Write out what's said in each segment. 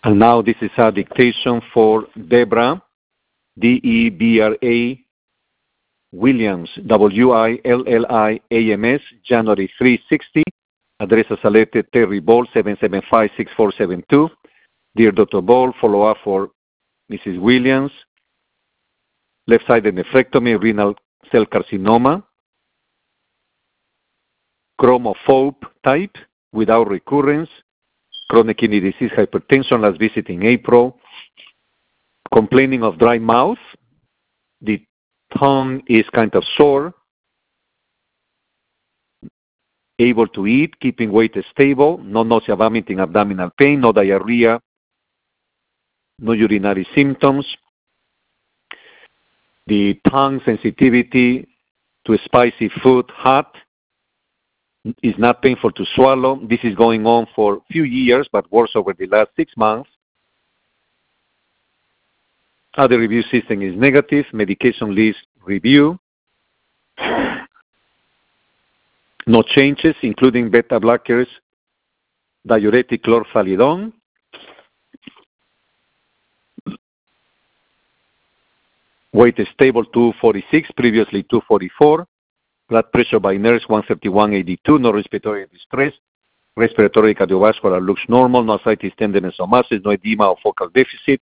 And now this is a dictation for Debra, D-E-B-R-A, Williams, W-I-L-L-I-A-M-S, January 360. Address Salete Terry Ball, 775-6472. Dear Dr. Ball, follow-up for Mrs. Williams. Left-sided nephrectomy, renal cell carcinoma. Chromophobe type, without recurrence. Chronic kidney disease, hypertension, last visit in April. Complaining of dry mouth. The tongue is kind of sore. Able to eat, keeping weight stable, no nausea, vomiting, abdominal pain, no diarrhea, no urinary symptoms. The tongue sensitivity to spicy food, hot, is not painful to swallow. This is going on for a few years, but worse over the last 6 months. Other review system is negative. Medication list review. No changes, including beta blockers, diuretic chlorphalidone. Weight is stable, 246, previously 244. Blood pressure by nurse, 131/82. No respiratory distress. Respiratory cardiovascular looks normal. No ascites, tenderness, or masses. No edema or focal deficit.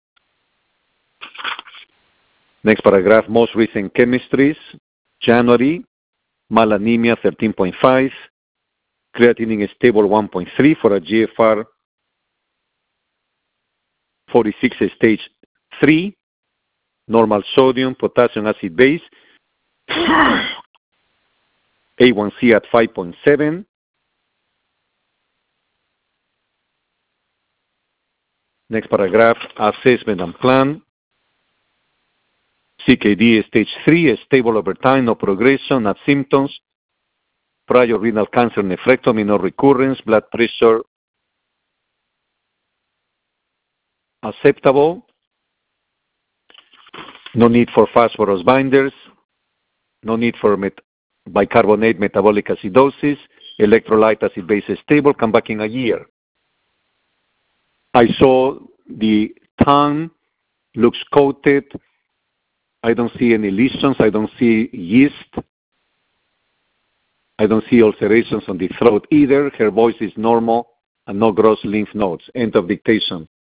Next paragraph, most recent chemistries. January, malanemia 13.5. Creatinine is stable 1.3 for a GFR 46 stage 3. Normal sodium, potassium, acid base. A1C at 5.7. Next paragraph, assessment and plan. CKD stage 3, stable over time, no progression, not symptoms. Prior renal cancer, nephrectomy, no recurrence. Blood pressure acceptable. No need for phosphorus binders. No need for bicarbonate metabolic acidosis. Electrolyte acid base is stable. Come back in a year. I saw the tongue looks coated. I don't see any lesions. I don't see yeast. I don't see ulcerations on the throat either. Her voice is normal and no gross lymph nodes. End of dictation.